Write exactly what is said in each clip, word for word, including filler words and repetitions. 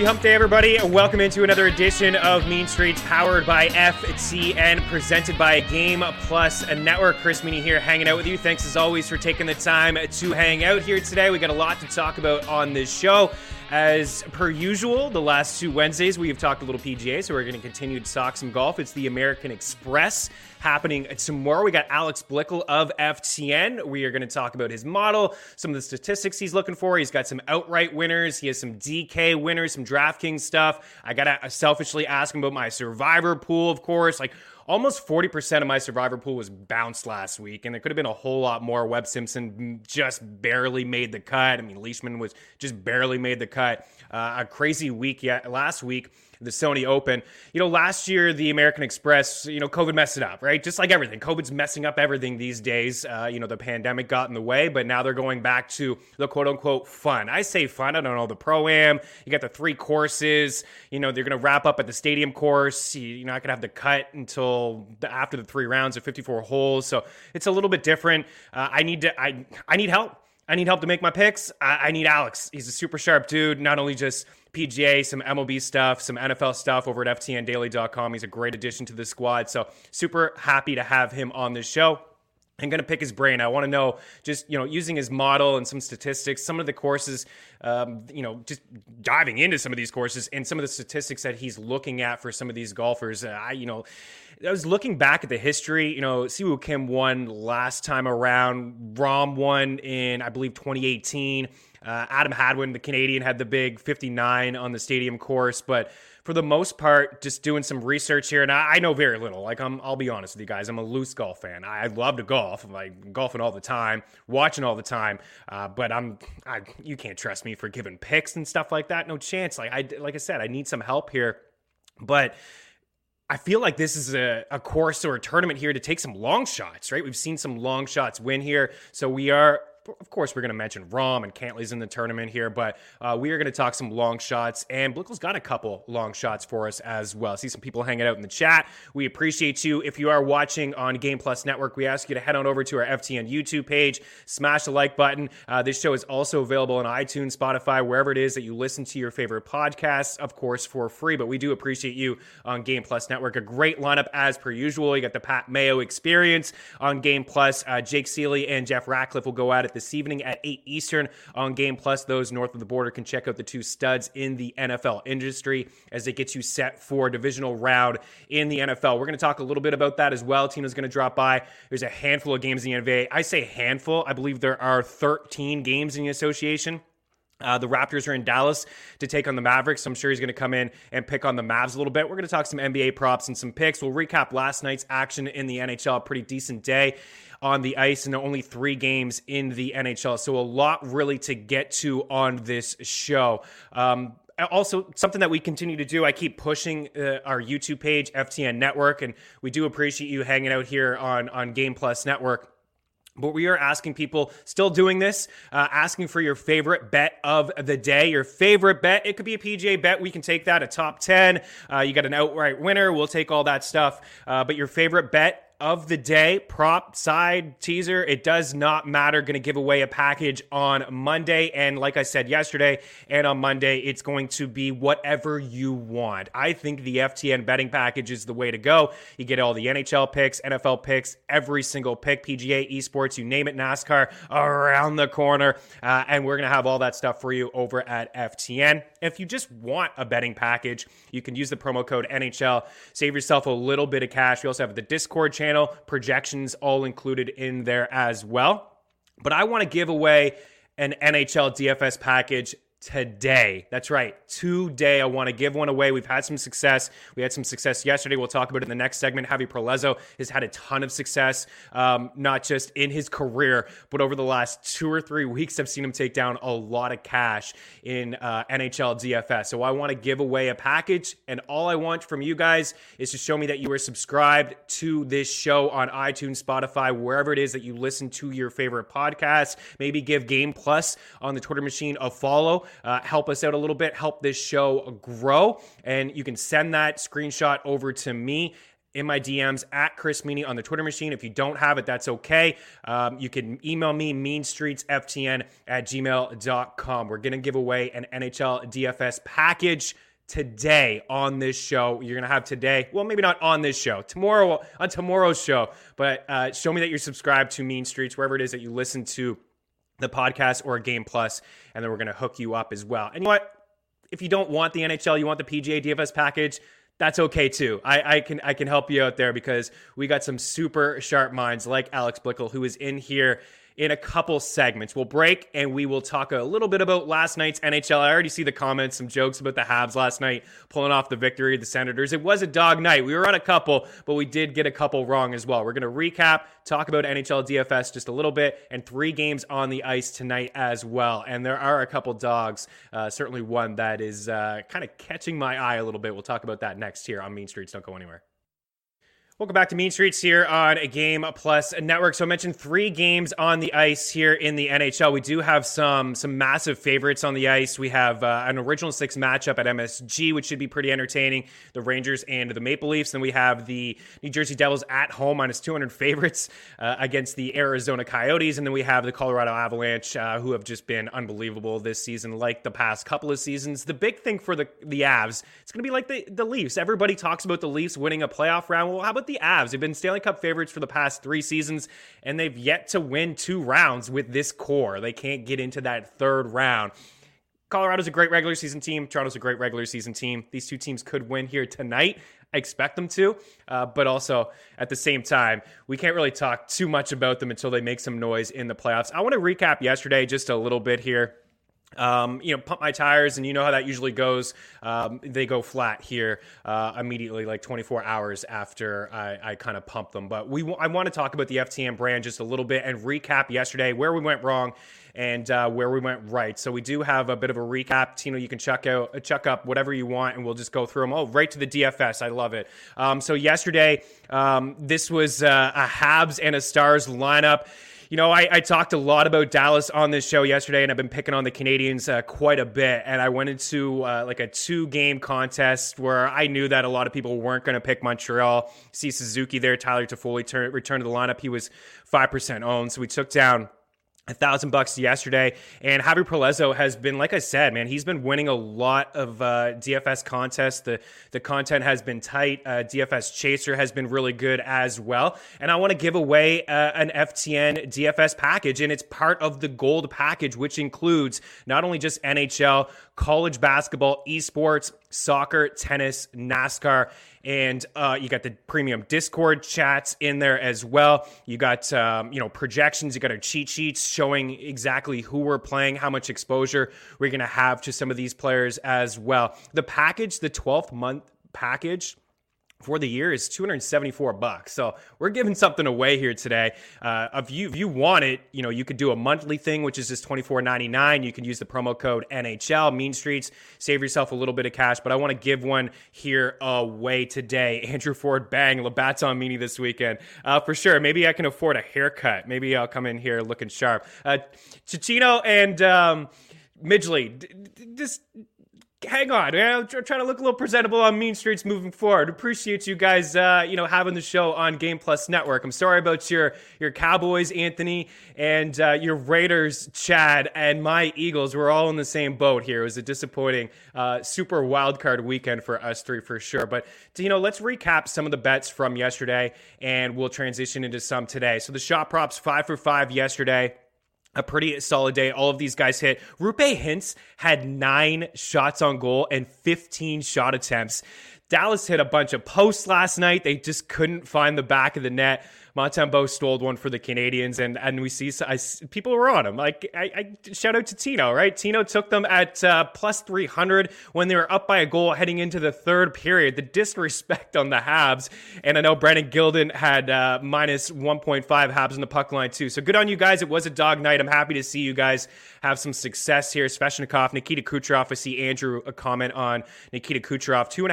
Happy hump day, everybody, and welcome into another edition of Mean Streets, powered by F T N, presented by Game Plus Network. Chris Meany here, hanging out with you. Thanks, as always, for taking the time to hang out here today. We got a lot to talk about on this show. As per usual, the last two Wednesdays, we have talked a little P G A, so we're going to continue to talk some golf. It's the American Express happening tomorrow. We got Alex Blickel of F T N. We are going to talk about his model, some of the statistics he's looking for. He's got some outright winners. He has some D K winners, some DraftKings stuff. I got to selfishly ask him about my Survivor pool, of course. Like, almost forty percent of my Survivor pool was bounced last week, and there could have been a whole lot more. Webb Simpson just barely made the cut. I mean, Leishman was just barely made the cut. Uh, a crazy week yet last week, the Sony Open. You know, last year, the American Express, you know, COVID messed it up, right? Just like everything. COVID's messing up everything these days. Uh, you know, the pandemic got in the way, but now they're going back to the quote-unquote fun. I say fun. I don't know, the Pro-Am. You got the three courses. You know, they're going to wrap up at the stadium course. You, you're not going to have the cut until the, after the three rounds of fifty-four holes. So it's a little bit different. Uh, I need to, I, I need help. I need help to make my picks. I, I need Alex. He's a super sharp dude. Not only just P G A, some M L B stuff, some N F L stuff over at F T N daily dot com. He's a great addition to the squad. So super happy to have him on this show. I'm going to pick his brain. I want to know, just, you know, using his model and some statistics, some of the courses, um, you know, just diving into some of these courses and some of the statistics that he's looking at for some of these golfers. Uh, I, you know, I was looking back at the history. You know, Siwoo Kim won last time around. Rahm won in, I believe, twenty eighteen. Uh, Adam Hadwin, the Canadian, had the big fifty-nine on the stadium course. But for the most part, just doing some research here, and I, I know very little. Like, I'm, I'll be honest with you guys, I'm a loose golf fan. I, I love to golf. I'm like golfing all the time, watching all the time. Uh, but I'm, I, you can't trust me for giving picks and stuff like that. No chance. Like I, like I said, I need some help here. But I feel like this is a, a course or a tournament here to take some long shots, right? We've seen some long shots win here. So we are, of course, we're going to mention Rahm and Cantley's in the tournament here, but uh, we are going to talk some long shots, and Blickel's got a couple long shots for us as well. I see some people hanging out in the chat. We appreciate you. If you are watching on Game Plus Network, we ask you to head on over to our F T N YouTube page, smash the like button. Uh, this show is also available on iTunes, Spotify, wherever it is that you listen to your favorite podcasts, of course, for free, but we do appreciate you on Game Plus Network. A great lineup as per usual. You got the Pat Mayo Experience on Game Plus. Uh, Jake Seeley and Jeff Ratcliffe will go at it this evening at eight Eastern on Game Plus. Those north of the border can check out the two studs in the N F L industry as they get you set for divisional round in the N F L. We're going to talk a little bit about that as well. Tina's going to drop by. There's a handful of games in the N B A. I say handful. I believe there are thirteen games in the association. Uh, the Raptors are in Dallas to take on the Mavericks, so I'm sure he's going to come in and pick on the Mavs a little bit. We're going to talk some N B A props and some picks. We'll recap last night's action in the N H L. A pretty decent day on the ice, and only three games in the N H L. So a lot really to get to on this show. Um, Also, something that we continue to do, I keep pushing uh, our YouTube page, F T N Network, and we do appreciate you hanging out here on, on Game Plus Network. But we are asking people, still doing this, uh, asking for your favorite bet of the day. Your favorite bet, it could be a P G A bet. We can take that, a top ten. Uh, you got an outright winner. We'll take all that stuff. Uh, but your favorite bet of the day, prop, side, teaser, it does not matter. Going to give away a package on Monday. And like I said yesterday and on Monday, it's going to be whatever you want. I think the F T N betting package is the way to go. You get all the N H L picks, N F L picks, every single pick, P G A, esports, you name it, NASCAR, around the corner. Uh, and we're going to have all that stuff for you over at F T N. If you just want a betting package, you can use the promo code N H L. Save yourself a little bit of cash. We also have the Discord channel. Projections all included in there as well. But I want to give away an N H L D F S package today. That's right. Today, I want to give one away. We've had some success. We had some success yesterday. We'll talk about it in the next segment. Javi Perlezo has had a ton of success, um, not just in his career, but over the last two or three weeks, I've seen him take down a lot of cash in uh, N H L D F S. So I want to give away a package, and all I want from you guys is to show me that you are subscribed to this show on iTunes, Spotify, wherever it is that you listen to your favorite podcasts. Maybe give Game Plus on the Twitter machine a follow. Uh, help us out a little bit, help this show grow, and you can send that screenshot over to me in my D Ms at Chris Meany on the Twitter machine. If you don't have it, that's okay. Um, you can email me, meanstreetsftn at gmail dot com. We're going to give away an N H L D F S package today on this show. You're going to have today, well, maybe not on this show, tomorrow on tomorrow's show, but uh, show me that you're subscribed to Mean Streets, wherever it is that you listen to the podcast or Game Plus, and then we're going to hook you up as well. And you know what? If you don't want the N H L, you want the P G A D F S package, that's okay too. I, I can I can help you out there because we got some super sharp minds like Alex Blickel, who is in here in a couple segments. We'll break and we will talk a little bit about last night's N H L. I already see the comments, some jokes about the Habs last night pulling off the victory of the Senators. It was a dog night. We were on a couple, but we did get a couple wrong as well. We're going to recap, talk about N H L D F S just a little bit, and three games on the ice tonight as well. And there are a couple dogs, uh, certainly one that is uh, kind of catching my eye a little bit. We'll talk about that next here on Mean Streets. Don't go anywhere. Welcome back to Mean Streets here on a Game Plus Network. So I mentioned three games on the ice here in the N H L. We do have some some massive favorites on the ice. We have uh, an original six matchup at M S G, which should be pretty entertaining. The Rangers and the Maple Leafs. Then we have the New Jersey Devils at home minus two hundred favorites uh, against the Arizona Coyotes. And then we have the Colorado Avalanche, uh, who have just been unbelievable this season, like the past couple of seasons. The big thing for the, the Avs, it's going to be like the, the Leafs. Everybody talks about the Leafs winning a playoff round. Well, how about the Avs? They've been Stanley Cup favorites for the past three seasons, and they've yet to win two rounds with this core. They can't get into that third round. Colorado's a great regular season team. Toronto's a great regular season team. These two teams could win here tonight. I expect them to, uh, but also at the same time, we can't really talk too much about them until they make some noise in the playoffs. I want to recap yesterday just a little bit here. Um, you know, pump my tires, and you know how that usually goes. Um, they go flat here uh, immediately, like twenty-four hours after I, I kind of pump them. But we, w- I want to talk about the F T N brand just a little bit and recap yesterday where we went wrong and uh, where we went right. So we do have a bit of a recap. Tino, you can chuck out, chuck up whatever you want, and we'll just go through them. Oh, right to the D F S. I love it. Um, so yesterday, um, this was uh, a Habs and a Stars lineup. You know, I, I talked a lot about Dallas on this show yesterday, and I've been picking on the Canadians uh, quite a bit. And I went into uh, like a two-game contest where I knew that a lot of people weren't going to pick Montreal. See Suzuki there, Tyler Toffoli turn, returned to the lineup. He was five percent owned, so we took down a thousand bucks yesterday. And Javier Perlezo has been, like I said, man, he's been winning a lot of uh, D F S contests. The the content has been tight. Uh, D F S Chaser has been really good as well. And I want to give away uh, an F T N D F S package, and it's part of the gold package, which includes not only just N H L, college basketball, esports, soccer, tennis, NASCAR, and uh, you got the premium Discord chats in there as well. You got um, you know projections. You got our cheat sheets showing exactly who we're playing, how much exposure we're going to have to some of these players as well. The package, the twelfth month package for the year is two hundred seventy-four bucks. So we're giving something away here today. Uh, if you if you want it, you know, you could do a monthly thing, which is just twenty-four ninety-nine. You can use the promo code N H L, Mean Streets, save yourself a little bit of cash. But I want to give one here away today. Andrew Ford, bang, Labatt's on Meany this weekend. Uh, for sure. Maybe I can afford a haircut. Maybe I'll come in here looking sharp. Uh, Cicino and um, Midgley, d- d- just... hang on, man. I'm trying to look a little presentable on Mean Streets moving forward. Appreciate you guys, uh, you know, having the show on Game Plus Network. I'm sorry about your your Cowboys, Anthony, and uh, your Raiders, Chad, and my Eagles. We're all in the same boat here. It was a disappointing uh, super wild card weekend for us three for sure. But, you know, let's recap some of the bets from yesterday, and we'll transition into some today. So the shot props, five for five yesterday. A pretty solid day. All of these guys hit. Roope Hintz had nine shots on goal and fifteen shot attempts. Dallas hit a bunch of posts last night. They just couldn't find the back of the net. Montembeault stole one for the Canadians, and and we see I, people were on him. Like I, I shout out to Tino, right? Tino took them at uh, plus three hundred when they were up by a goal heading into the third period. The disrespect on the Habs, and I know Brandon Gilden had uh, minus one point five Habs in the puck line too. So good on you guys. It was a dog night. I'm happy to see you guys have some success here. Svechnikov, Nikita Kucherov. I see Andrew a comment on Nikita Kucherov, two and a half shots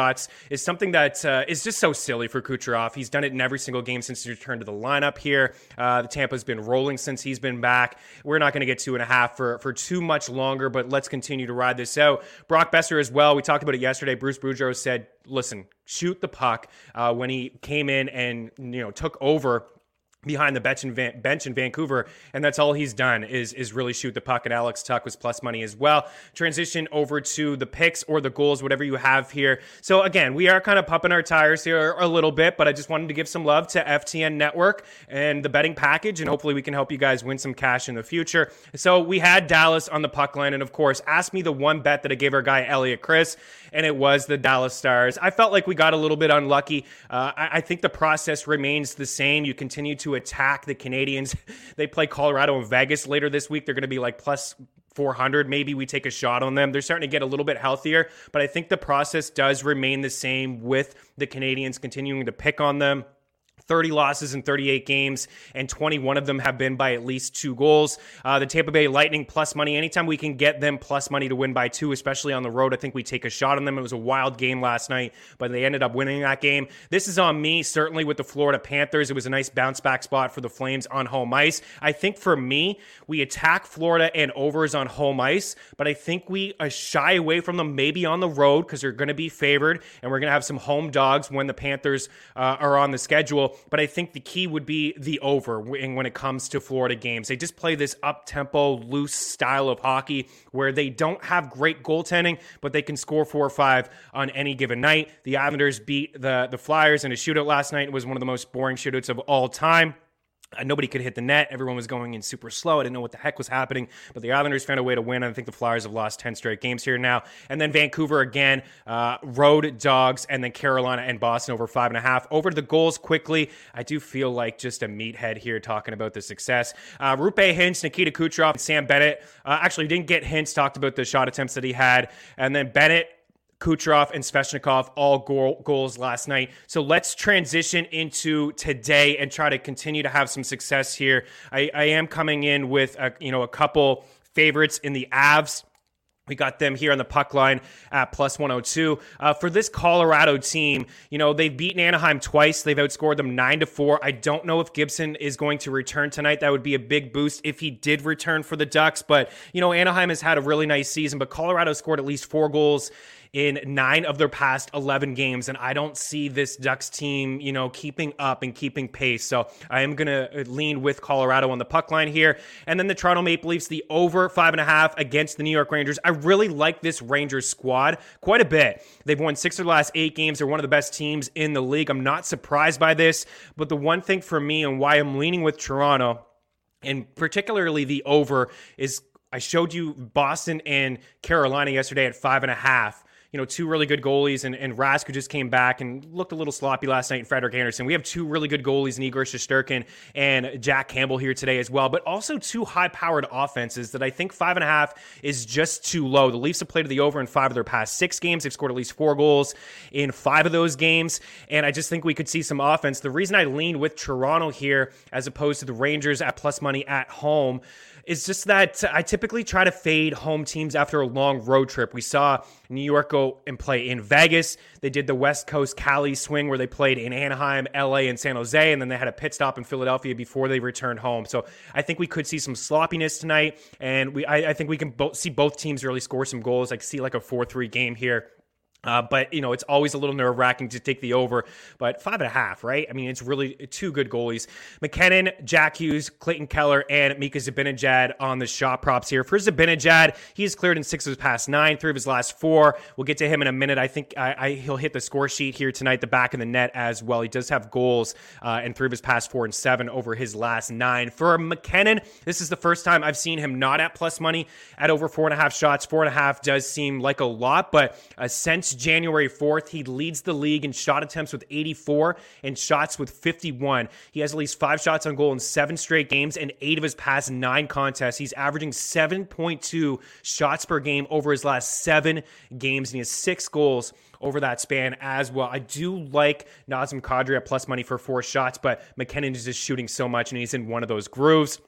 shots is something that uh, is just so silly for Kucherov. He's done it in every single game since he returned to the lineup here. Uh, the Tampa's been rolling since he's been back. We're not going to get two and a half for, for too much longer, but let's continue to ride this out. Brock Besser as well. We talked about it yesterday. Bruce Boudreau said, listen, shoot the puck uh, when he came in and, you know, took over behind the bench in, Van- bench in Vancouver, and that's all he's done is is really shoot the puck, and Alex Tuch was plus money as well. Transition over to the picks or the goals, whatever you have here. So again, we are kind of pumping our tires here a little bit, but I just wanted to give some love to F T N Network and the betting package, and hopefully we can help you guys win some cash in the future. So we had Dallas on the puck line, and of course, ask me the one bet that I gave our guy Elliot Chris, and it was the Dallas Stars. I felt like we got a little bit unlucky. Uh, I, I think the process remains the same. You continue to attack the Canadians. They play Colorado and Vegas later this week. They're going to be like plus four hundred. Maybe we take a shot on them. They're starting to get a little bit healthier, but I think the process does remain the same with the Canadians continuing to pick on them. thirty losses in thirty-eight games, and twenty-one of them have been by at least two goals. Uh, the Tampa Bay Lightning plus money. Anytime we can get them plus money to win by two, especially on the road, I think we take a shot on them. It was a wild game last night, but they ended up winning that game. This is on me, certainly with the Florida Panthers. It was a nice bounce back spot for the Flames on home ice. I think for me, we attack Florida and overs on home ice, but I think we uh, shy away from them maybe on the road because they're going to be favored, and we're going to have some home dogs when the Panthers uh, are on the schedule. But I think the key would be the over when it comes to Florida games. They just play this up-tempo, loose style of hockey where they don't have great goaltending, but they can score four or five on any given night. The Islanders beat the, the Flyers in a shootout last night. It was one of the most boring shootouts of all time. Uh, nobody could hit the net. Everyone was going in super slow. I didn't know what the heck was happening, but the Islanders found a way to win. I think the Flyers have lost ten straight games here now. And then Vancouver again, uh, road dogs, and then Carolina and Boston over five and a half. Over to the goals quickly. I do feel like just a meathead here talking about the success. Uh, Rupe Hintz, Nikita Kucherov, and Sam Bennett. Uh, actually, didn't get Hintz, talked about the shot attempts that he had. And then Bennett, Kucherov, and Svechnikov, all goal, goals last night. So let's transition into today and try to continue to have some success here. I, I am coming in with a, you know, a couple favorites in the Avs. We got them here on the puck line at plus one oh two. Uh, for this Colorado team, you know, they've beaten Anaheim twice. They've outscored them nine to four. I don't know if Gibson is going to return tonight. That would be a big boost if he did return for the Ducks. But, you know, Anaheim has had a really nice season, but Colorado scored at least four goals in nine of their past eleven games, and I don't see this Ducks team, you know, keeping up and keeping pace. So I am going to lean with Colorado on the puck line here. And then the Toronto Maple Leafs, the over five and a half against the New York Rangers. I really like this Rangers squad quite a bit. They've won six of their last eight games. They're one of the best teams in the league. I'm not surprised by this, but the one thing for me and why I'm leaning with Toronto, and particularly the over, is I showed you Boston and Carolina yesterday at five and a half. You know, two really good goalies, and, and Rask, who just came back and looked a little sloppy last night, and Frederik Andersen. We have two really good goalies in Igor Shesterkin and Jack Campbell here today as well, but also two high-powered offenses that I think five and a half is just too low. The Leafs have played to the over in five of their past six games. They've scored at least four goals in five of those games, and I just think we could see some offense. The reason I lean with Toronto here as opposed to the Rangers at plus money at home is just that I typically try to fade home teams after a long road trip. We saw New York go and play in Vegas. They did the West Coast Cali swing where they played in Anaheim, L A, and San Jose, and then they had a pit stop in Philadelphia before they returned home. So I think we could see some sloppiness tonight, and we I, I think we can both see both teams really score some goals. I see like a four three game here. Uh, but, you know, it's always a little nerve-wracking to take the over. But five and a half, right? I mean, it's really two good goalies. McKinnon, Jack Hughes, Clayton Keller, and Mika Zibanejad on the shot props here. For Zibanejad, he's cleared in six of his past nine, three of his last four. We'll get to him in a minute. I think I, I, he'll hit the score sheet here tonight, the back of the net as well. He does have goals uh, in three of his past four and seven over his last nine. For McKinnon, this is the first time I've seen him not at plus money at over four and a half shots. Four and a half does seem like a lot, but uh, since January fourth, he leads the league in shot attempts with eighty-four and shots with fifty-one. He has at least five shots on goal in seven straight games and eight of his past nine contests. He's averaging seven point two shots per game over his last seven games, and he has six goals over that span as well. I do like Nazem Kadri at plus money for four shots, but McKinnon is just shooting so much, and he's in one of those grooves.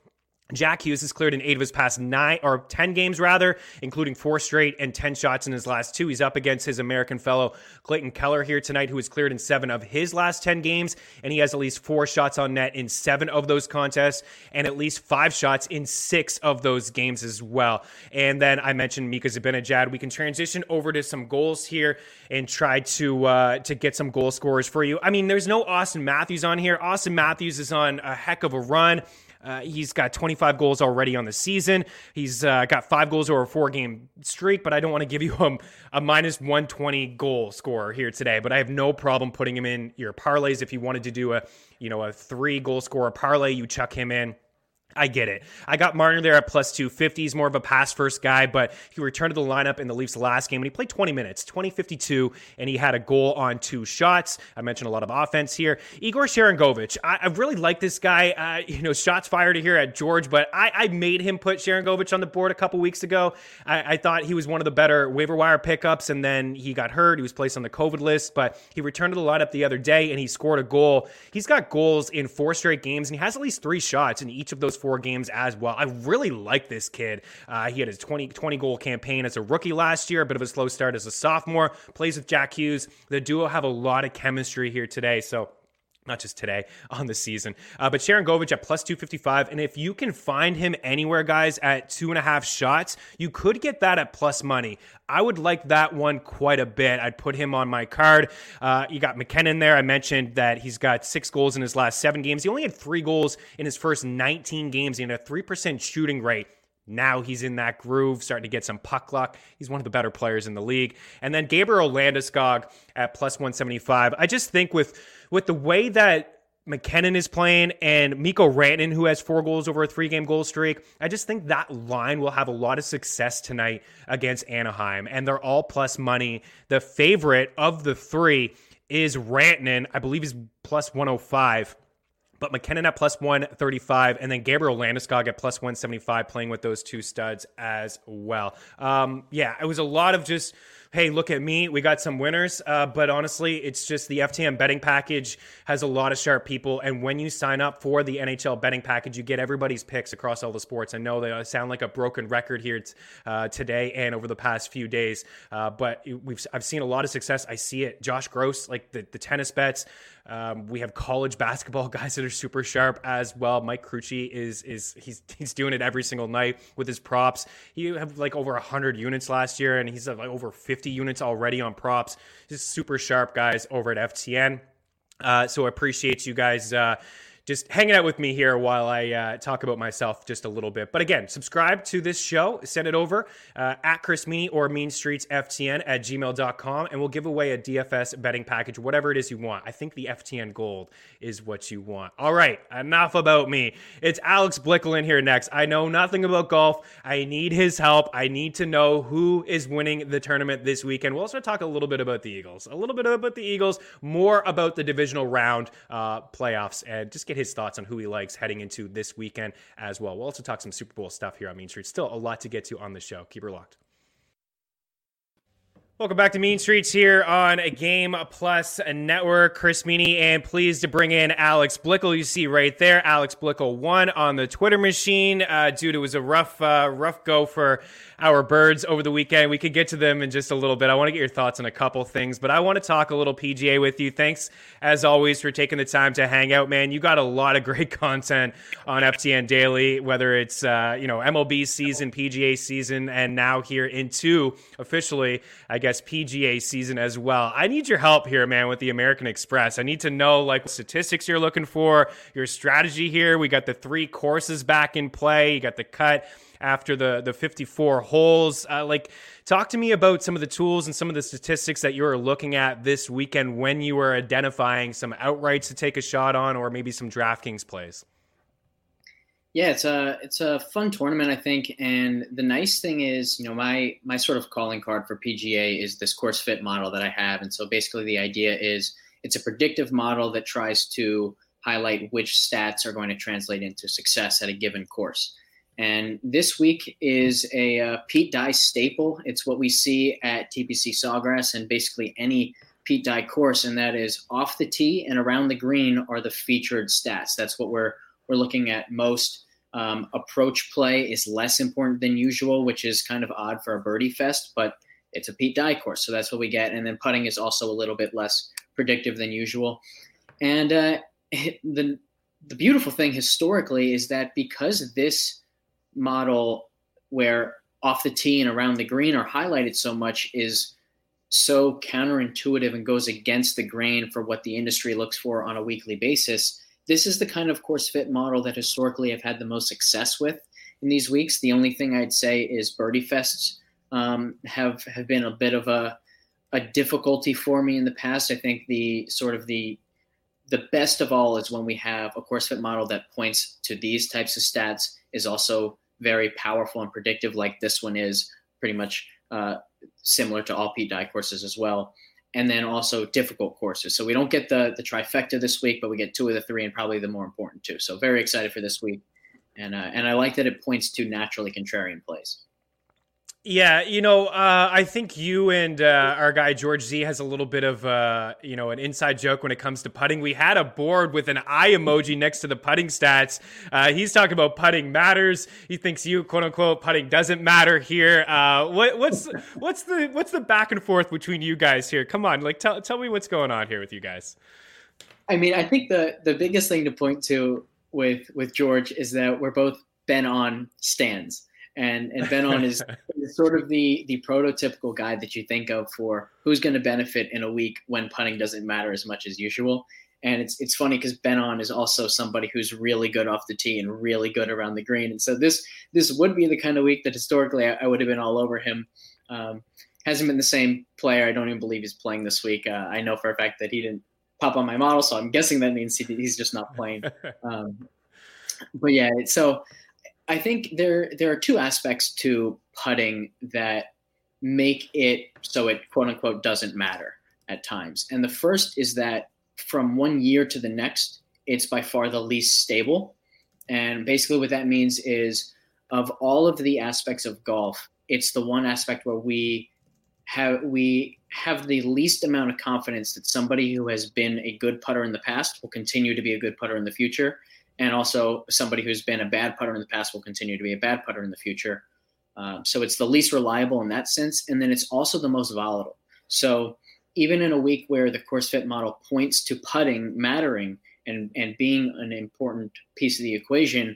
Jack Hughes has cleared in eight of his past nine or ten games rather, including four straight and ten shots in his last two. He's up against his American fellow Clayton Keller here tonight, who has cleared in seven of his last ten games, and he has at least four shots on net in seven of those contests and at least five shots in six of those games as well. And then I mentioned Mika Zibanejad. We can transition over to some goals here and try to uh, to get some goal scorers for you. I mean, there's no Austin Matthews on here. Austin Matthews is on a heck of a run. Uh, he's got twenty-five goals already on the season. He's uh, got five goals over a four-game streak, but I don't want to give you a, a minus one twenty goal scorer here today. But I have no problem putting him in your parlays. If you wanted to do a, you know, a three-goal scorer parlay, you chuck him in. I get it. I got Marner there at plus two fifty. He's more of a pass-first guy, but he returned to the lineup in the Leafs' last game, and he played twenty minutes, twenty fifty-two, and he had a goal on two shots. I mentioned a lot of offense here. Igor Sharangovich, I, I really like this guy. Uh, you know, shots fired here at George, but I, I made him put Sharangovich on the board a couple weeks ago. I, I thought he was one of the better waiver wire pickups, and then he got hurt. He was placed on the COVID list, but he returned to the lineup the other day, and he scored a goal. He's got goals in four straight games, and he has at least three shots in each of those four games as well. I really like this kid. Uh, he had his twenty, twenty goal campaign as a rookie last year, a bit of a slow start as a sophomore, plays with Jack Hughes. The duo have a lot of chemistry here today, so not just today, on the season. Uh, but Sharangovich at plus two fifty-five, and if you can find him anywhere, guys, at two and a half shots, you could get that at plus money. I would like that one quite a bit. I'd put him on my card. Uh, you got McKinnon there. I mentioned that he's got six goals in his last seven games. He only had three goals in his first nineteen games. He had a three percent shooting rate. Now he's in that groove, starting to get some puck luck. He's one of the better players in the league. And then Gabriel Landeskog at plus one seventy-five. I just think with, with the way that McKinnon is playing and Mikko Rantanen, who has four goals over a three-game goal streak, I just think that line will have a lot of success tonight against Anaheim. And they're all plus money. The favorite of the three is Rantanen. I believe he's plus one oh five. But McKinnon at plus one thirty-five, and then Gabriel Landeskog at plus one seventy-five, playing with those two studs as well. Um, yeah, it was a lot of just, hey, look at me. We got some winners. Uh, but honestly, it's just the F T M betting package has a lot of sharp people. And when you sign up for the N H L betting package, you get everybody's picks across all the sports. I know they sound like a broken record here uh, today and over the past few days. Uh, but we've I've seen a lot of success. I see it. Josh Gross, like the, the tennis bets. Um, we have college basketball guys that are super sharp as well. Mike Crucci is is he's he's doing it every single night with his props. He had like over one hundred units last year, and he's like over fifty units already on props. Just super sharp guys over at F T N. Uh, so I appreciate you guys uh, just hanging out with me here while I uh, talk about myself just a little bit. But again, subscribe to this show. Send it over uh, at Chris Meany or Mean Streets F T N at gmail dot com, and we'll give away a D F S betting package, whatever it is you want. I think the F T N Gold is what you want. All right, enough about me. It's Alex Blickel in here next. I know nothing about golf. I need his help. I need to know who is winning the tournament this weekend. We'll also talk a little bit about the Eagles, a little bit about the Eagles, more about the divisional round uh, playoffs, and just get his thoughts on who he likes heading into this weekend as well. We'll also talk some Super Bowl stuff here on Mean Streets. Still a lot to get to on the show. Keep her locked. Welcome back to Mean Streets here on a Game Plus Network. Chris Meany, and pleased to bring in Alex Blickel. You see right there, Alex Blickel won on the Twitter machine. Uh, dude, it was a rough, uh, rough go for our birds over the weekend. We could get to them in just a little bit. I want to get your thoughts on a couple things, but I want to talk a little P G A with you. Thanks, as always, for taking the time to hang out, man. You got a lot of great content on F T N Daily, whether it's uh, you know M L B season, P G A season, and now here into officially, I guess, P G A season as well. I need your help here, man, with the American Express. I need to know like what statistics you're looking for, your strategy here. We got the three courses back in play. You got the cut after the, the fifty-four holes. Uh, like, talk to me about some of the tools and some of the statistics that you were looking at this weekend when you were identifying some outrights to take a shot on, or maybe some DraftKings plays. Yeah, it's a it's a fun tournament, I think. And the nice thing is, you know, my my sort of calling card for P G A is this course fit model that I have. And so basically the idea is it's a predictive model that tries to highlight which stats are going to translate into success at a given course. And this week is a uh, Pete Dye staple. It's what we see at T P C Sawgrass and basically any Pete Dye course, and that is off the tee and around the green are the featured stats. That's what we're we're looking at most Um, approach play is less important than usual, which is kind of odd for a birdie fest, but it's a Pete Dye course, so that's what we get. And then putting is also a little bit less predictive than usual. And uh, the the beautiful thing historically is that because this model where off the tee and around the green are highlighted so much is so counterintuitive and goes against the grain for what the industry looks for on a weekly basis, this is the kind of course fit model that historically I've had the most success with in these weeks. The only thing I'd say is birdie fests um, have, have been a bit of a, a difficulty for me in the past. I think the sort of the, the best of all is when we have a course fit model that points to these types of stats is also very powerful and predictive, like this one is pretty much uh, similar to all Pete Dye courses as well. And then also difficult courses. So we don't get the the trifecta this week, but we get two of the three and probably the more important two. So very excited for this week. And uh, and I like that it points to naturally contrarian plays. Yeah, you know, uh, I think you and uh, our guy George Z has a little bit of, uh, you know, an inside joke when it comes to putting. We had a board with an eye emoji next to the putting stats. Uh, he's talking about putting matters. He thinks you, quote unquote, putting doesn't matter here. Uh, what, what's what's the what's the back and forth between you guys here? Come on, like tell tell me what's going on here with you guys. I mean, I think the the biggest thing to point to with with George is that we're both Ben on stands. And and Ben on is, is sort of the the prototypical guy that you think of for who's going to benefit in a week when putting doesn't matter as much as usual. And it's it's funny because Ben on is also somebody who's really good off the tee and really good around the green. And so this this would be the kind of week that historically I, I would have been all over him. Um, hasn't been the same player. I don't even believe he's playing this week. Uh, I know for a fact that he didn't pop on my model, so I'm guessing that means he, he's just not playing. Um, but yeah, so. I think there there are two aspects to putting that make it so it quote unquote doesn't matter at times. And the first is that from one year to the next, it's by far the least stable. And basically what that means is of all of the aspects of golf, it's the one aspect where we have we have the least amount of confidence that somebody who has been a good putter in the past will continue to be a good putter in the future. And also somebody who's been a bad putter in the past will continue to be a bad putter in the future. Um, so it's the least reliable in that sense. And then it's also the most volatile. So even in a week where the course fit model points to putting mattering and, and being an important piece of the equation,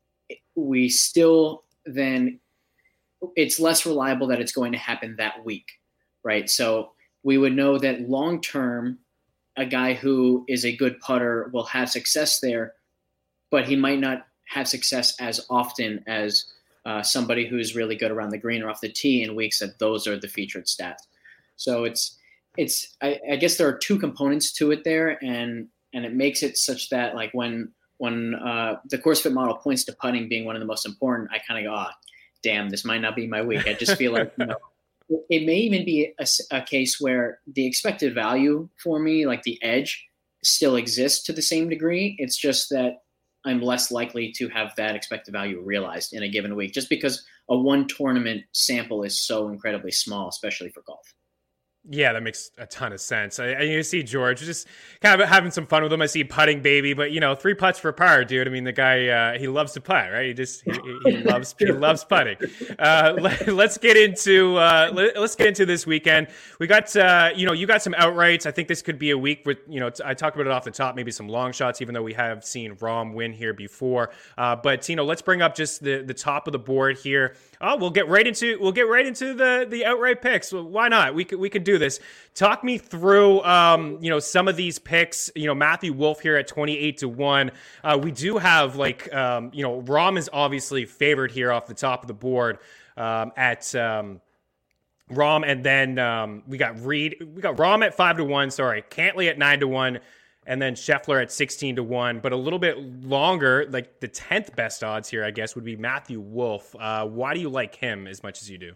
we still then, it's less reliable that it's going to happen that week, right? So we would know that long-term, a guy who is a good putter will have success there, but he might not have success as often as uh, somebody who's really good around the green or off the tee in weeks that those are the featured stats. So it's, it's, I, I guess there are two components to it there, and, and it makes it such that like when, when uh, the course fit model points to putting being one of the most important, I kind of go, ah, oh, damn, this might not be my week. I just feel like, you know, it may even be a, a case where the expected value for me, like the edge, still exists to the same degree. It's just that I'm less likely to have that expected value realized in a given week just because a one tournament sample is so incredibly small, especially for golf. Yeah, that makes a ton of sense. I, I you see George just kind of having some fun with him. I see putting baby, but you know, three putts for par, dude. I mean, the guy uh, he loves to putt, right? He just he, he loves he loves putting. Uh, let, let's get into uh, let, let's get into this weekend. We got uh, you know you got some outrights. I think this could be a week with you know I talked about it off the top, maybe some long shots, even though we have seen Rahm win here before. Uh, but you know, let's bring up just the the top of the board here. Oh, we'll get right into we'll get right into the the outright picks. Well, why not? We could we could do this. Talk me through, um, you know, some of these picks. You know, Matthew Wolff here at twenty-eight to one. Uh, we do have like, um, you know, Rahm is obviously favored here off the top of the board um, at um, Rahm, and then um, we got Reed. We got Rahm at five to one. Sorry, Cantlay at nine to one. And then Scheffler at sixteen to one, but a little bit longer, like the tenth best odds here, I guess, would be Matthew Wolff. Uh, why do you like him as much as you do?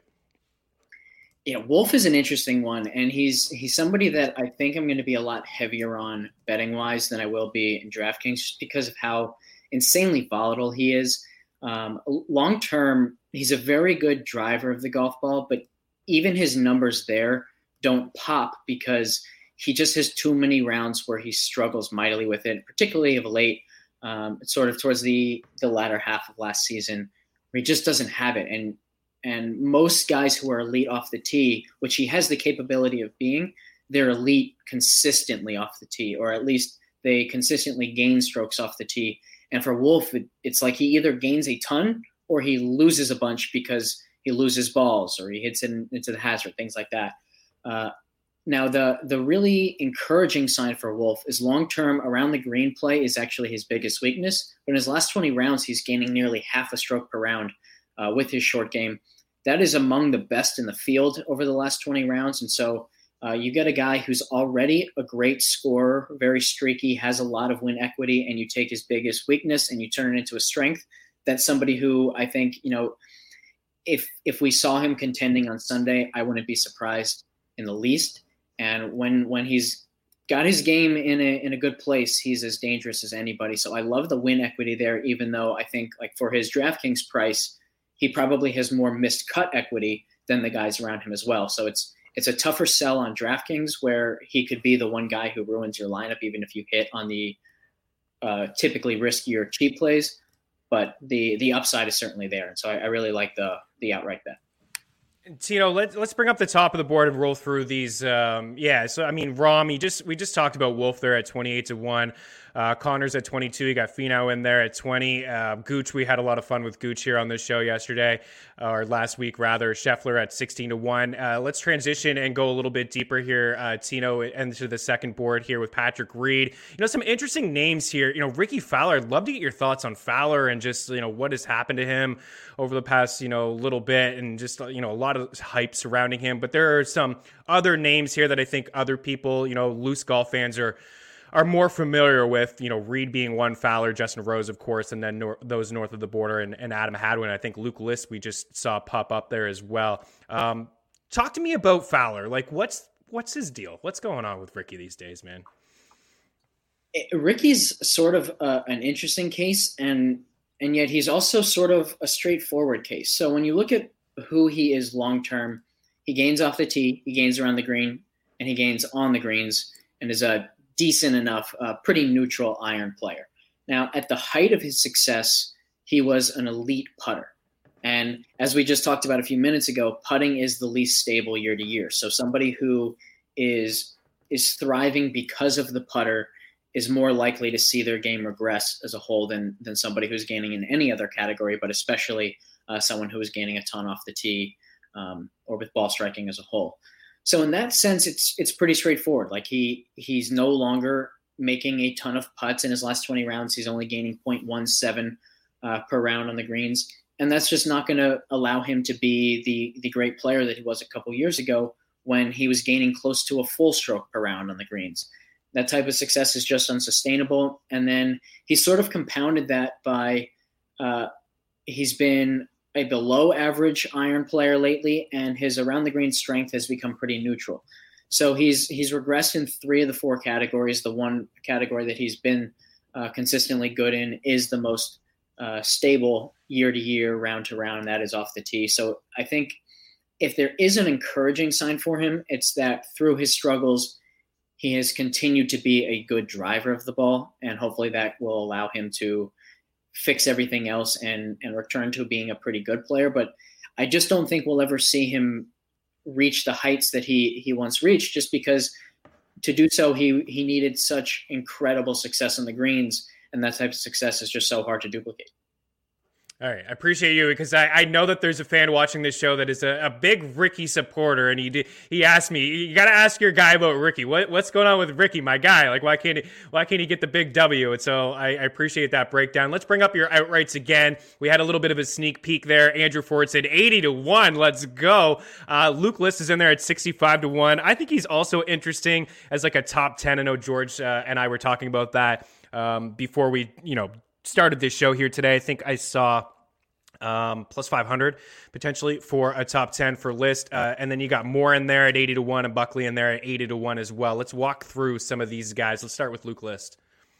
Yeah, Wolff is an interesting one, and he's he's somebody that I think I'm going to be a lot heavier on betting-wise than I will be in DraftKings just because of how insanely volatile he is. Um, long-term, he's a very good driver of the golf ball, but even his numbers there don't pop because he just has too many rounds where he struggles mightily with it, particularly of late. um, sort of towards the the latter half of last season, where he just doesn't have it. And and most guys who are elite off the tee, which he has the capability of being, they're elite consistently off the tee, or at least they consistently gain strokes off the tee. And for Wolff, it, it's like he either gains a ton or he loses a bunch because he loses balls or he hits in, into the hazard, things like that. Uh, now, the the really encouraging sign for Wolff is long-term around the green play is actually his biggest weakness. But in his last twenty rounds, he's gaining nearly half a stroke per round uh, with his short game. That is among the best in the field over the last twenty rounds. And so uh, you get a guy who's already a great scorer, very streaky, has a lot of win equity, and you take his biggest weakness and you turn it into a strength. That's somebody who I think, you know, if if we saw him contending on Sunday, I wouldn't be surprised in the least. And when when he's got his game in a in a good place, he's as dangerous as anybody. So I love the win equity there, even though I think like for his DraftKings price, he probably has more missed cut equity than the guys around him as well. So it's it's a tougher sell on DraftKings where he could be the one guy who ruins your lineup, even if you hit on the uh, typically riskier cheap plays. But the the upside is certainly there. And so I, I really like the the outright bet. Tino, let's let's bring up the top of the board and roll through these. Um, yeah, so I mean, Rahm, he just we just talked about Wolff there at twenty-eight to one. Uh, Connors at twenty-two. You got Finau in there at twenty. Uh, Gooch, we had a lot of fun with Gooch here on this show yesterday, or last week rather. Scheffler at sixteen to one. Uh, let's transition and go a little bit deeper here, uh, Tino, into the second board here with Patrick Reed. You know, some interesting names here. You know, Ricky Fowler. I'd love to get your thoughts on Fowler and just, you know, what has happened to him over the past, you know, little bit, and just, you know, a lot of hype surrounding him. But there are some other names here that I think other people, you know, loose golf fans are are more familiar with, you know, Reed being one, Fowler, Justin Rose, of course, and then nor- those north of the border, and, and Adam Hadwin. I think Luke List we just saw pop up there as well. Um, talk to me about Fowler. Like, what's what's his deal? What's going on with Ricky these days, man? Ricky's sort of uh, an interesting case, and and yet he's also sort of a straightforward case. So when you look at who he is long-term, he gains off the tee, he gains around the green, and he gains on the greens, and is a decent enough, uh, pretty neutral iron player. Now, at the height of his success, he was an elite putter. And as we just talked about a few minutes ago, putting is the least stable year to year. So somebody who is is thriving because of the putter is more likely to see their game regress as a whole than than somebody who's gaining in any other category, but especially uh, someone who is gaining a ton off the tee um, or with ball striking as a whole. So in that sense, it's it's pretty straightforward. Like he he's no longer making a ton of putts in his last twenty rounds. He's only gaining zero point one seven uh, per round on the greens. And that's just not going to allow him to be the the great player that he was a couple years ago when he was gaining close to a full stroke per round on the greens. That type of success is just unsustainable. And then he sort of compounded that by uh, he's been a below average iron player lately, and his around the green strength has become pretty neutral. So he's he's regressed in three of the four categories. The one category that he's been uh, consistently good in is the most uh, stable year to year, round to round, that is off the tee. So I think if there is an encouraging sign for him, it's that through his struggles, he has continued to be a good driver of the ball, and hopefully that will allow him to fix everything else and, and return to being a pretty good player. But I just don't think we'll ever see him reach the heights that he, he once reached, just because to do so, he, he needed such incredible success on the greens, and that type of success is just so hard to duplicate. All right. I appreciate you, because I, I know that there's a fan watching this show that is a, a big Ricky supporter. And he did, he asked me, you got to ask your guy about Ricky. What What's going on with Ricky, my guy? Like, why can't he, why can't he get the big W? And so I, I appreciate that breakdown. Let's bring up your outrights again. We had a little bit of a sneak peek there. Andrew Ford said eighty to one. Let's go. Uh, Luke List is in there at sixty-five to one. I think he's also interesting as like a top ten. I know George uh, and I were talking about that um, before we, you know, started this show here today. I think I saw um, plus five hundred potentially for a top ten for List. Uh, and then you got Moore in there at eighty to one and Buckley in there at eighty to one as well. Let's walk through some of these guys. Let's start with Luke List.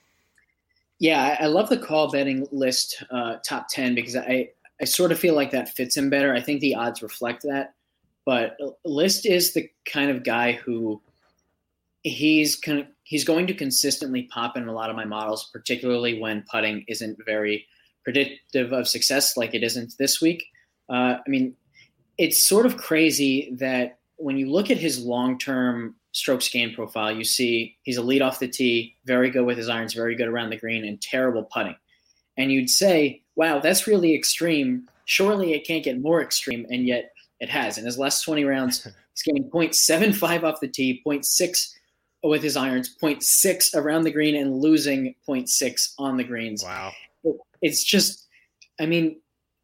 Yeah, I love the call betting List uh, top ten, because I, I sort of feel like that fits him better. I think the odds reflect that. But List is the kind of guy who he's con- he's going to consistently pop in a lot of my models, particularly when putting isn't very predictive of success like it isn't this week. Uh, I mean, it's sort of crazy that when you look at his long-term strokes gain profile, you see he's a lead off the tee, very good with his irons, very good around the green, and terrible putting. And you'd say, wow, that's really extreme. Surely it can't get more extreme, and yet it has. In his last twenty rounds, he's getting point seven five off the tee, point six with his irons, point six around the green, and losing point six on the greens. Wow. It's just, I mean,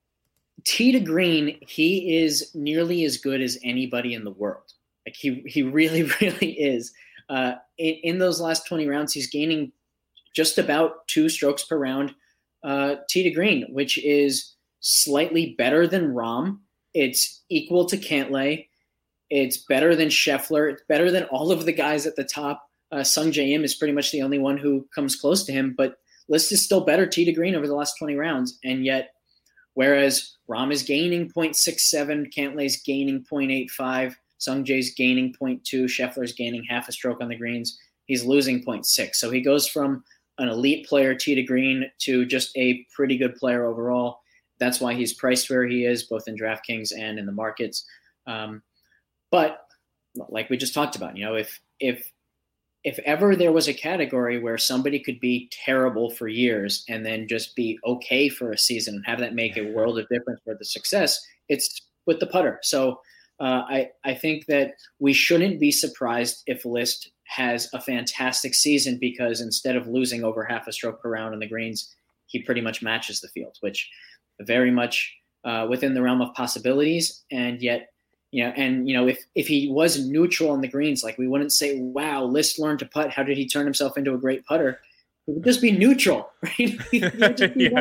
tee to green, he is nearly as good as anybody in the world. Like he, he really, really is. Uh, in, in those last twenty rounds, he's gaining just about two strokes per round uh, tee to green, which is slightly better than Rahm. It's equal to Cantlay. It's better than Scheffler. It's better than all of the guys at the top. Uh, Sung J M is pretty much the only one who comes close to him, but List is still better tee to green over the last twenty rounds. And yet, whereas Rahm is gaining point six seven, Cantlay's gaining point eight five, Sung Jae's gaining point two, Scheffler's gaining half a stroke on the greens, he's losing point six. So he goes from an elite player tee to green to just a pretty good player overall. That's why he's priced where he is, both in DraftKings and in the markets. Um, but like we just talked about, you know, if if if ever there was a category where somebody could be terrible for years and then just be okay for a season and have that make a world of difference for the success, it's with the putter. So uh, I, I think that we shouldn't be surprised if List has a fantastic season, because instead of losing over half a stroke per round on the greens, he pretty much matches the field, which very much uh, within the realm of possibilities. And yet, you know, and, you know, if, if he was neutral on the greens, like we wouldn't say, wow, List learned to putt. How did he turn himself into a great putter? He would just be neutral, right? He would just be yeah.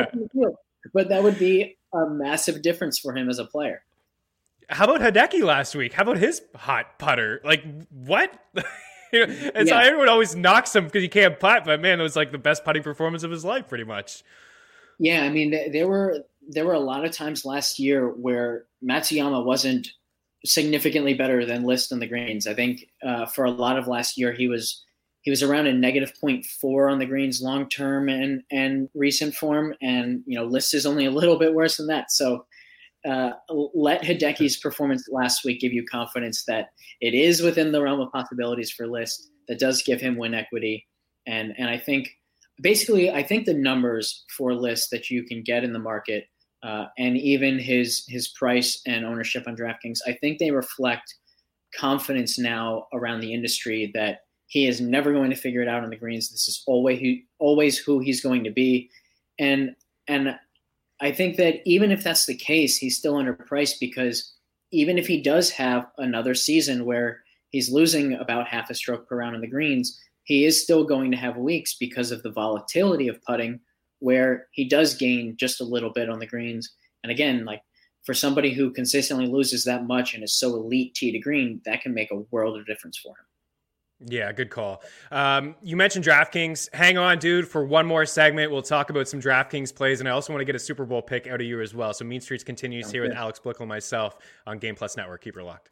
But that would be a massive difference for him as a player. How about Hideki last week? How about his hot putter? Like, what? you know, and yeah. so everyone always knocks him because he can't putt, but man, it was like the best putting performance of his life, pretty much. Yeah, I mean, there were there were a lot of times last year where Matsuyama wasn't significantly better than List on the greens. I think uh, for a lot of last year, he was he was around a negative point four on the greens long term and and recent form, and you know List is only a little bit worse than that. So uh, let Hideki's performance last week give you confidence that it is within the realm of possibilities for List. That does give him win equity, and and I think basically I think the numbers for List that you can get in the market. Uh, and even his his price and ownership on DraftKings, I think they reflect confidence now around the industry that he is never going to figure it out on the greens. This is always who, always who he's going to be, and and I think that even if that's the case, he's still underpriced, because even if he does have another season where he's losing about half a stroke per round on the greens, he is still going to have weeks because of the volatility of putting, where he does gain just a little bit on the greens. And again, like for somebody who consistently loses that much and is so elite tee to green, that can make a world of difference for him. Yeah, good call. Um, you mentioned DraftKings. Hang on, dude, for one more segment. We'll talk about some DraftKings plays, and I also want to get a Super Bowl pick out of you as well. So Mean Streets continues Sounds here good. With Alex Blickel and myself on Game Plus Network. Keep her locked.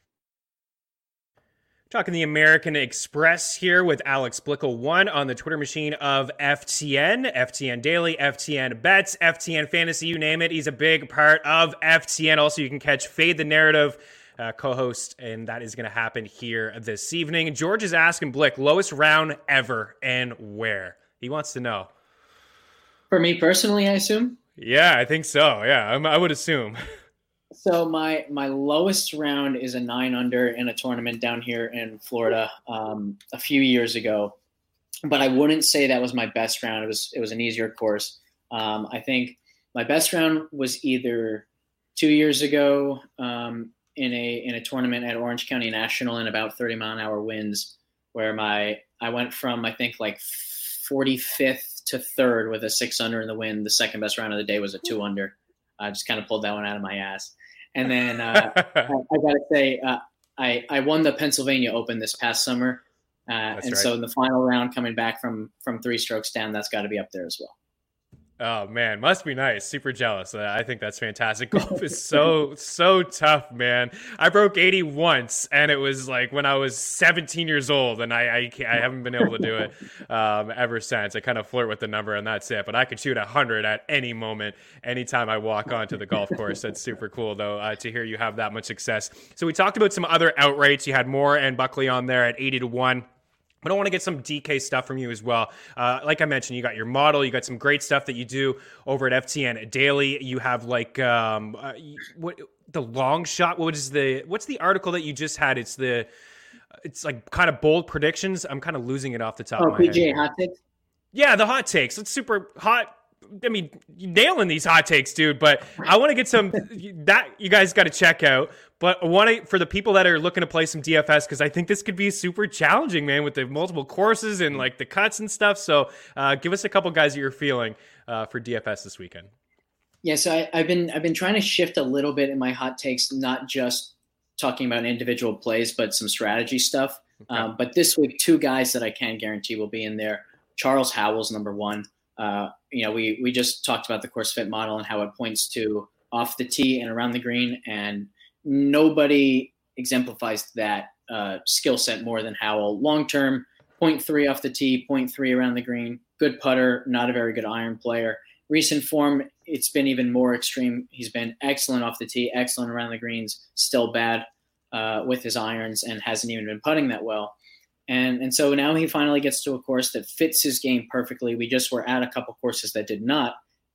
Talking the American Express here with Alex Blickel, one on the Twitter machine of F T N, F T N Daily, F T N Bets, F T N Fantasy, you name it. He's a big part of F T N. Also, you can catch Fade the Narrative uh, co-host, and that is going to happen here this evening. George is asking Blick, lowest round ever and where? He wants to know. For me personally, I assume? Yeah, I think so. Yeah, I'm, I would assume. So my my lowest round is a nine under in a tournament down here in Florida um, a few years ago, but I wouldn't say that was my best round. It was it was an easier course. Um, I think my best round was either two years ago um, in a in a tournament at Orange County National in about thirty mile an hour winds, where my I went from I think like forty-fifth to third with a six under in the wind. The second best round of the day was a two under. I just kind of pulled that one out of my ass. And then uh, I, I got to say, uh, I, I won the Pennsylvania Open this past summer. Uh, and right. So in the final round, coming back from from three strokes down, that's got to be up there as well. Oh man, must be nice. Super jealous. Uh, I think that's fantastic. Golf is so so tough, man. I broke eighty once, and it was like when I was seventeen years old, and I I, can't, I haven't been able to do it um, ever since. I kind of flirt with the number, and that's it. But I could shoot a hundred at any moment, anytime I walk onto the golf course. That's super cool, though, uh, to hear you have that much success. So we talked about some other outrights. You had Moore and Buckley on there at eighty to one. But I want to get some D K stuff from you as well. Uh, like I mentioned, you got your model. You got some great stuff that you do over at F T N Daily. You have like um, uh, what the long shot. What is the what's the article that you just had? It's the it's like kind of bold predictions. I'm kind of losing it off the top oh, of my P G A head. hot takes. Yeah, the hot takes. It's super hot. I mean, you're nailing these hot takes, dude. But I want to get some that you guys got to check out. But I want to, for the people that are looking to play some D F S, because I think this could be super challenging, man, with the multiple courses and like the cuts and stuff. So uh, give us a couple guys that you're feeling uh, for D F S this weekend. Yeah, so I, I've been I've been trying to shift a little bit in my hot takes, not just talking about individual plays, but some strategy stuff. Okay. Um, but this week, two guys that I can guarantee will be in there. Charles Howell's number one. Uh, you know, we we just talked about the course fit model and how it points to off the tee and around the green, and nobody exemplifies that uh, skill set more than Howell. Long term, point three off the tee, point three around the green. Good putter, not a very good iron player. Recent form, it's been even more extreme. He's been excellent off the tee, excellent around the greens, still bad uh, with his irons, and hasn't even been putting that well. And and so now he finally gets to a course that fits his game perfectly. We just were at a couple courses that did not.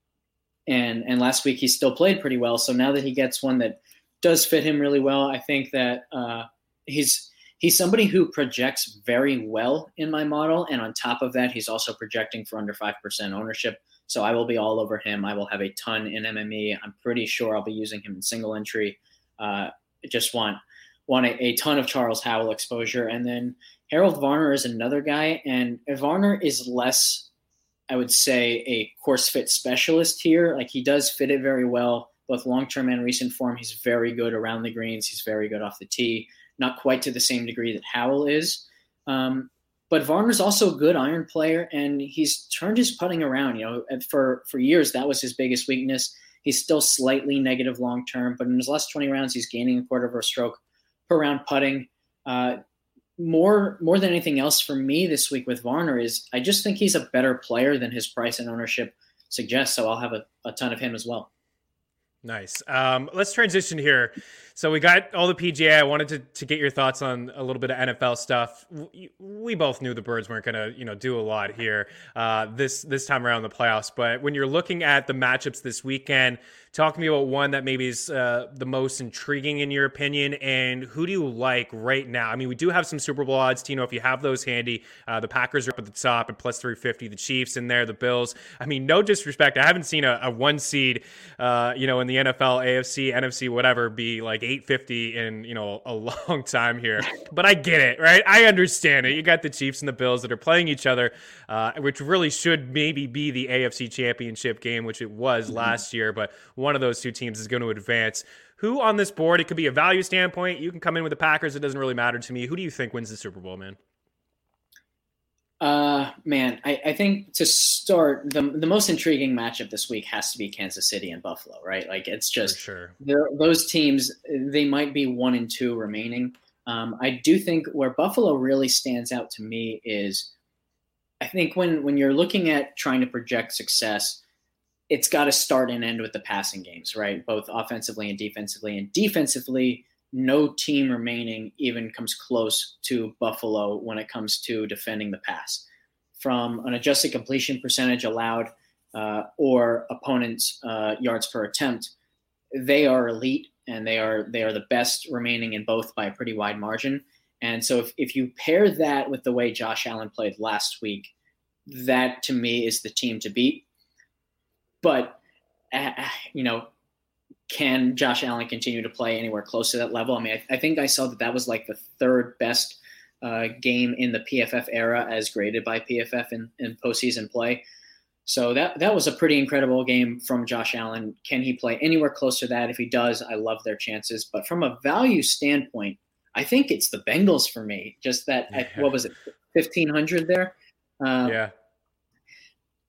And and last week he still played pretty well. So now that he gets one that does fit him really well, I think that uh, he's he's somebody who projects very well in my model. And on top of that, he's also projecting for under five percent ownership. So I will be all over him. I will have a ton in M M E. I'm pretty sure I'll be using him in single entry. Uh, just want want a, a ton of Charles Howell exposure. And then Harold Varner is another guy. And Varner is less, I would say, a course fit specialist here. Like he does fit it very well, both long-term and recent form. He's very good around the greens. He's very good off the tee. Not quite to the same degree that Howell is. Um, but Varner's also a good iron player, and he's turned his putting around. You know, for, for years, that was his biggest weakness. He's still slightly negative long-term, but in his last twenty rounds, he's gaining a quarter of a stroke per round putting. Uh, more, more than anything else for me this week with Varner is I just think he's a better player than his price and ownership suggests, so I'll have a, a ton of him as well. Nice. Um, let's transition here. So we got all the P G A. I wanted to, to get your thoughts on a little bit of N F L stuff. We, we both knew the Birds weren't going to, you know, do a lot here uh, this this time around in the playoffs. But when you're looking at the matchups this weekend, talk to me about one that maybe is uh, the most intriguing in your opinion, and who do you like right now? I mean, we do have some Super Bowl odds, Tino, if you have those handy. Uh, the Packers are up at the top at plus three fifty. The Chiefs in there, the Bills. I mean, no disrespect. I haven't seen a, a one seed, uh, you know, in the N F L, A F C, N F C, whatever, be like eight fifty in, you know, a long time here. But I get it, right? I understand it. You got the Chiefs and the Bills that are playing each other, uh, which really should maybe be the A F C championship game, which it was mm-hmm. last year. But one of those two teams is going to advance. Who on this board, it could be a value standpoint. You can come in with the Packers. It doesn't really matter to me. Who do you think wins the Super Bowl, man? Uh, man, I, I think to start, the the most intriguing matchup this week has to be Kansas City and Buffalo, right? Like it's just sure. those teams, they might be one and two remaining. Um, I do think where Buffalo really stands out to me is I think when, when you're looking at trying to project success, it's got to start and end with the passing games, right? Both offensively and defensively. And defensively, no team remaining even comes close to Buffalo when it comes to defending the pass. From an adjusted completion percentage allowed uh, or opponents' uh, yards per attempt, they are elite, and they are they are the best remaining in both by a pretty wide margin. And so if, if you pair that with the way Josh Allen played last week, that to me is the team to beat. But, uh, you know, can Josh Allen continue to play anywhere close to that level? I mean, I, I think I saw that that was like the third best uh, game in the P F F era as graded by P F F in, in postseason play. So that that was a pretty incredible game from Josh Allen. Can he play anywhere close to that? If he does, I love their chances. But from a value standpoint, I think it's the Bengals for me. Just that, yeah. What was it, fifteen hundred there? Uh, yeah.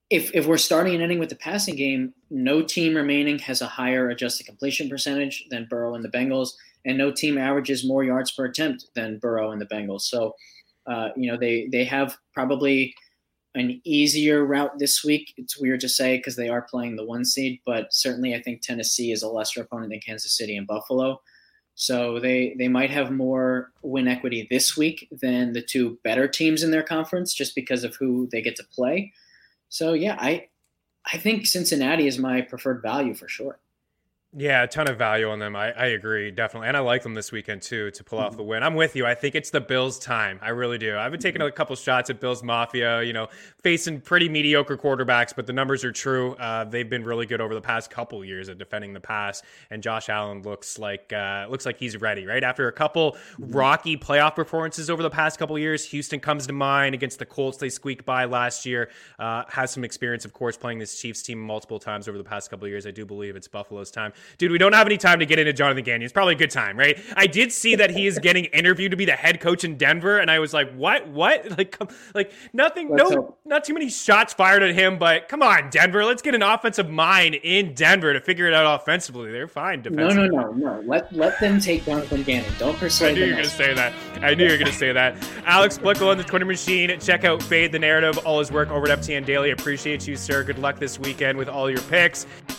if if we're starting and ending with the passing game, no team remaining has a higher adjusted completion percentage than Burrow and the Bengals, and no team averages more yards per attempt than Burrow and the Bengals. So, uh, you know, they they have probably an easier route this week. It's weird to say because they are playing the one seed, but certainly I think Tennessee is a lesser opponent than Kansas City and Buffalo. So they, they might have more win equity this week than the two better teams in their conference just because of who they get to play. So, yeah, I I think Cincinnati is my preferred value for sure. Yeah, a ton of value on them. I, I agree, definitely. And I like them this weekend, too, to pull mm-hmm. off the win. I'm with you. I think it's the Bills' time. I really do. I've been taking a couple shots at Bills Mafia, you know, facing pretty mediocre quarterbacks, but the numbers are true. Uh, they've been really good over the past couple years at defending the pass, and Josh Allen looks like uh, looks like he's ready, right? After a couple rocky playoff performances over the past couple years, Houston comes to mind against the Colts. They squeaked by last year. Uh, has some experience, of course, playing this Chiefs team multiple times over the past couple of years. I do believe it's Buffalo's time. Dude, we don't have any time to get into Jonathan Gannon. It's probably a good time, right? I did see that he is getting interviewed to be the head coach in Denver, and I was like, what? What? Like, like nothing, Let's no, hope. Not too many shots fired at him, but come on, Denver. Let's get an offensive mind in Denver to figure it out offensively. They're fine defensively. No, no, no, no. Let, let them take Jonathan Gannon. Don't persuade I knew you were going to say that. I knew you were going to say that. Alex Blickel on the Twitter machine. Check out Fade the Narrative, all his work over at F T N Daily. Appreciate you, sir. Good luck this weekend with all your picks.